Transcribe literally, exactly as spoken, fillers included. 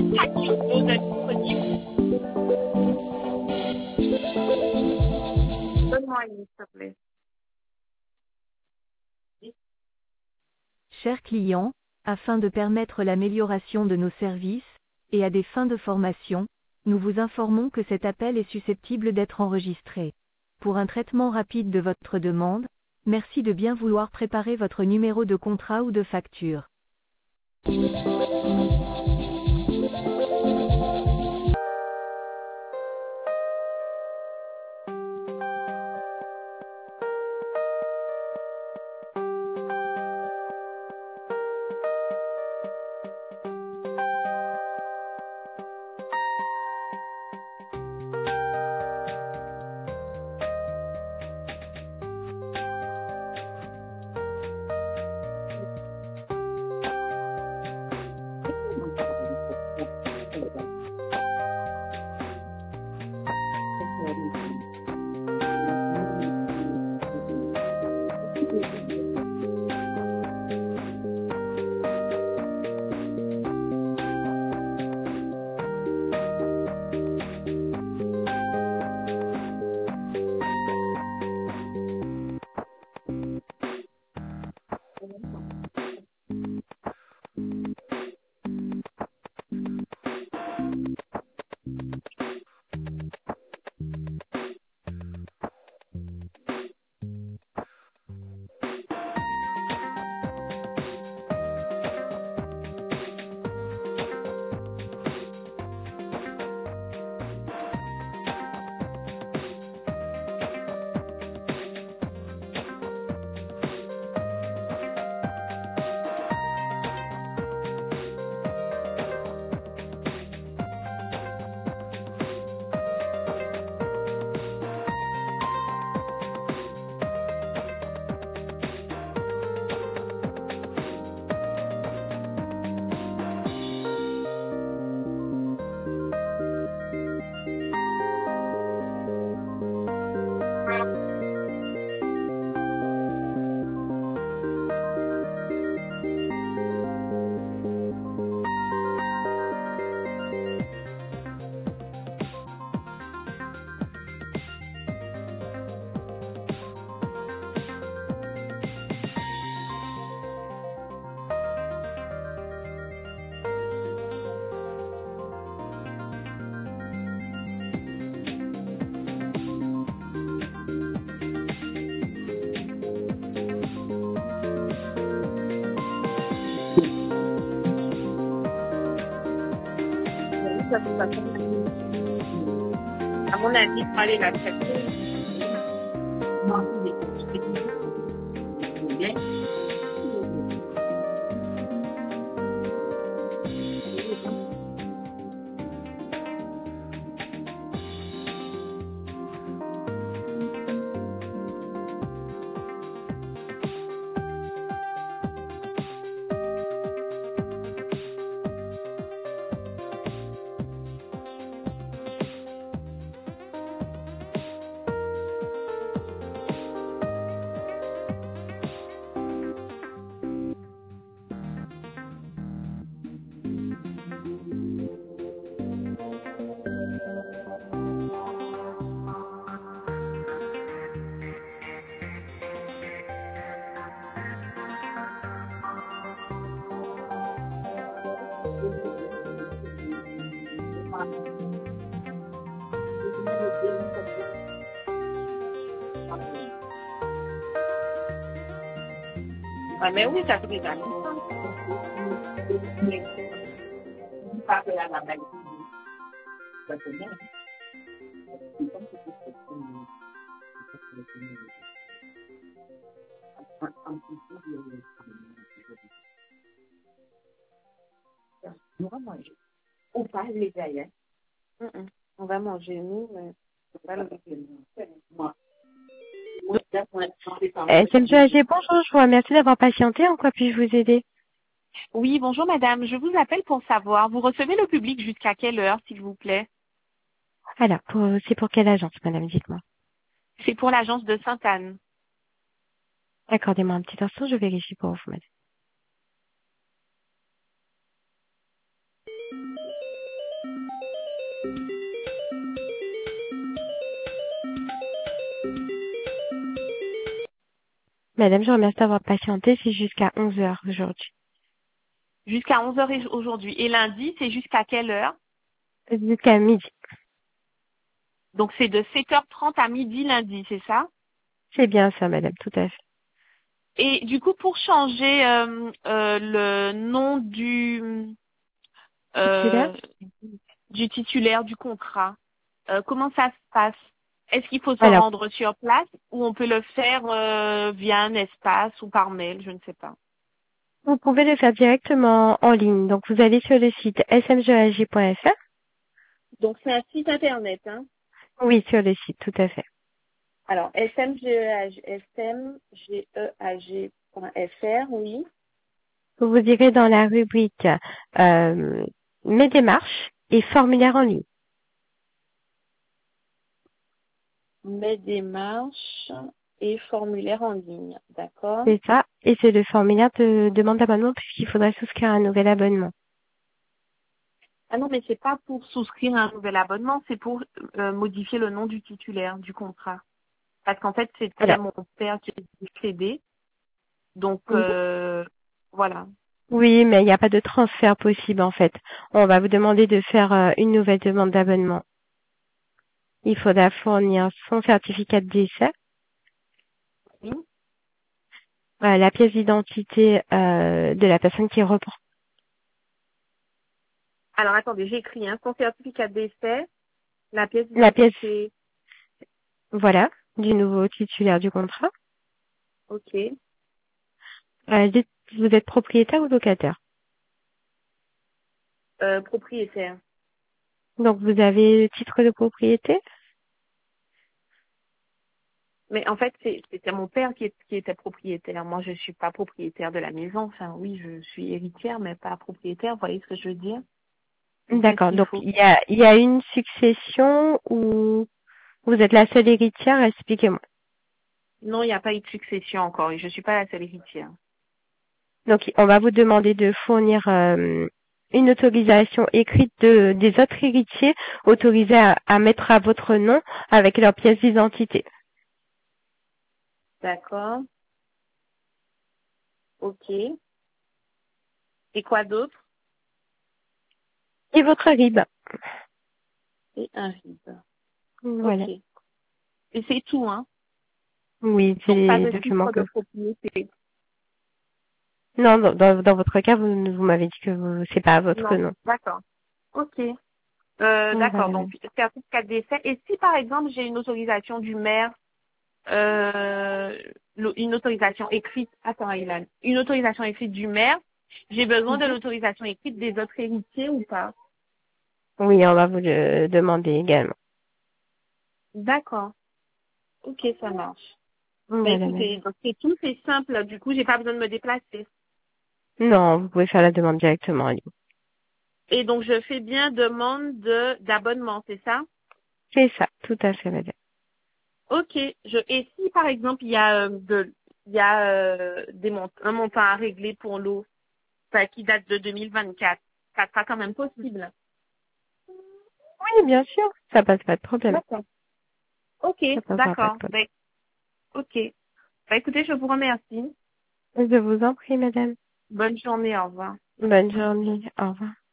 Vous êtes disponible? Donne-moi une, s'il te plaît. Chers clients, afin de permettre l'amélioration de nos services, et à des fins de formation, nous vous informons que cet appel est susceptible d'être enregistré. Pour un traitement rapide de votre demande, merci de bien vouloir préparer votre numéro de contrat ou de facture. De toute façon, à mon avis, il faut aller la traiter. Ah, mais oui, ça fait des années. Pas que la maladie. On va manger. On parle les ailleurs. On va manger, nous, mais on va le moi. S M G A G, bonjour, je vous remercie d'avoir patienté. En quoi puis-je vous aider? Oui, bonjour madame. Je vous appelle pour savoir, vous recevez le public jusqu'à quelle heure, s'il vous plaît? Alors, pour, c'est pour quelle agence, madame, dites-moi. C'est pour l'agence de Sainte-Anne. Accordez-moi un petit instant, je vérifie pour vous, madame. Madame, je vous remercie d'avoir patienté. C'est jusqu'à onze heures aujourd'hui. Jusqu'à onze heures aujourd'hui. Et lundi, c'est jusqu'à quelle heure? Jusqu'à midi. Donc c'est de sept heures trente à midi lundi, c'est ça? C'est bien ça, madame, tout à fait. Et du coup, pour changer euh, euh, le nom du Titulaire? euh, du titulaire du contrat, euh, comment ça se passe? Est-ce qu'il faut se Alors, rendre sur place ou on peut le faire euh, via un espace ou par mail, je ne sais pas. vous pouvez le faire directement en ligne. Donc, vous allez sur le site s m g a g point f r. Donc c'est un site internet, hein? Oui, sur le site, tout à fait. Alors s m g e a g point f r, oui. Vous irez dans la rubrique euh, Mes démarches et formulaires en ligne. Mes démarches et formulaire en ligne, d'accord? C'est ça. Et c'est le formulaire de demande d'abonnement puisqu'il faudra souscrire un nouvel abonnement. Ah non, mais c'est pas pour souscrire un nouvel abonnement, c'est pour euh, modifier le nom du titulaire du contrat. Parce qu'en fait, c'était Alors, mon père qui est décédé. Donc, oui, euh, voilà. oui, mais il n'y a pas de transfert possible en fait. On va vous demander de faire euh, une nouvelle demande d'abonnement. Il faudra fournir son certificat de décès, Oui. euh, la pièce d'identité euh, de la personne qui reprend. Alors, attendez, j'ai écrit hein, son certificat de décès, la pièce La pièce, d'identité. voilà, du nouveau titulaire du contrat. Ok. Euh, dites- vous êtes propriétaire ou locataire? Euh, propriétaire. Donc vous avez le titre de propriété? Mais en fait, c'est- c'était mon père qui, est- qui était propriétaire. Moi, je suis pas propriétaire de la maison. Enfin, oui, je suis héritière, mais pas propriétaire. Vous voyez ce que je veux dire? Donc, qu'est-ce D'accord. qu'il Donc faut? il y a, il y a une succession où vous êtes la seule héritière. Expliquez-moi. Non, il n'y a pas eu de succession encore et je suis pas la seule héritière. Donc on va vous demander de fournir euh, une autorisation écrite de, des autres héritiers autorisés à, à mettre à votre nom avec leur pièce d'identité. D'accord. Ok. Et quoi d'autre? Et votre R I B. Et un R I B. Voilà. Ok. Et c'est tout, hein? Oui, c'est Donc, pas les de documents titre que... de propriété. Non, dans, dans, dans votre cas, vous, vous m'avez dit que vous, c'est pas à votre Non. nom. D'accord. Ok. Euh, d'accord. Voilà. Donc, certificat de décès. Et si, par exemple, j'ai une autorisation du maire, euh, le- une autorisation écrite, attends, Ilan, une autorisation écrite du maire, j'ai besoin de Mhm. l'autorisation écrite des autres héritiers ou pas? Oui, on va vous le demander également. D'accord. Ok, ça marche. Bah Voilà, écoutez, madame. donc c'est tout, c'est simple. Du coup, j'ai pas besoin de me déplacer. Non, vous pouvez faire la demande directement en ligne. Et donc, je fais bien demande de d'abonnement, c'est ça? C'est ça, tout à fait, madame. Ok. Je, et si, par exemple, il y a, euh, de, il y a euh, des mont un montant à régler pour l'eau, enfin, qui date de deux mille vingt-quatre, ça sera quand même possible. Oui, bien sûr, ça passe pas de problème. D'accord. Ok, Ça passera pas de d'accord. problème. Ben, ok. Bah, écoutez, je vous remercie. Je vous en prie, madame. Bonne journée, au revoir. Bonne journée. Au revoir.